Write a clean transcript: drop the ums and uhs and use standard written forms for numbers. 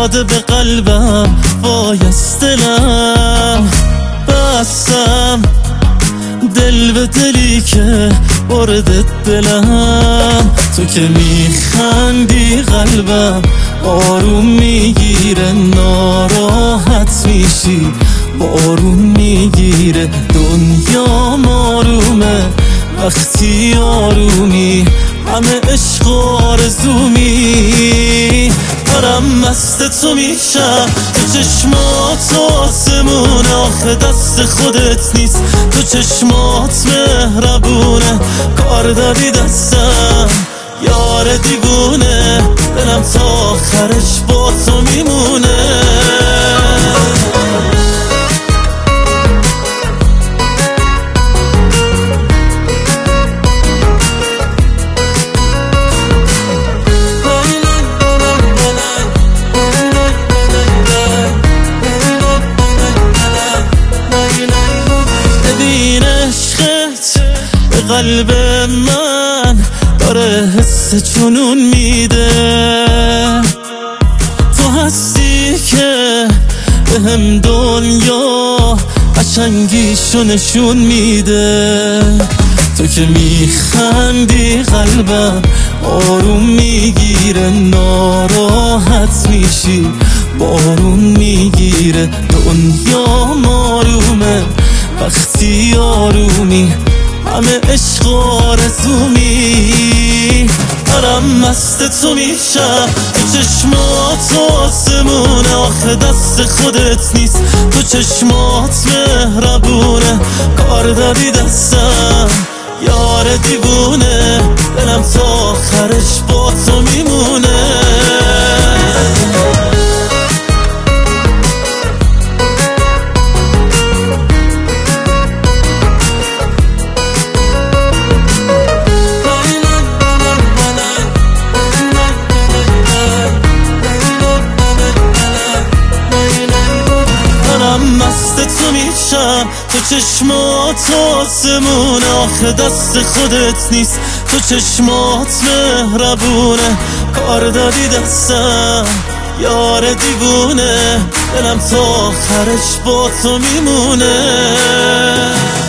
داده به قلبم، وای از دلم بستم، دل به دلی که برده دلم. تو که میخندی قلبم آروم میگیره، ناراحت میشی بارون میگیره. دنیا آرومه وقتی آرومی، همه عشق و آرزومی. دارم مست تو میشم، تو چشمات آسمونه، آخه دست خودت نیست، تو چشمات مهربونه. کار داری دستم یار دیوونه، دلم تا آخرش با تو میمونه. قلب من داره حس جنون میده، تو هستی که بهم دنیا قشنگیشو نشون میده. تو که میخندی قلبم آروم میگیره، ناراحت میشی بارون میگیره. دنیا آرومه وقتی آرومی، همه عشق و آرزومی. دارم مست تو میشم، تو چشمات آسمونه، آخه دست خودت نیست، تو چشمات مهربونه. کار داری دستم یار دیوونه، دلم تا آخرش با تو میمونه. تو میشم، تو چشمات آسمونه، آخه دست خودت نیست، تو چشمات مهربونه. کار داری دستم یار دیوونه، دلم تا آخرش با تو میمونه.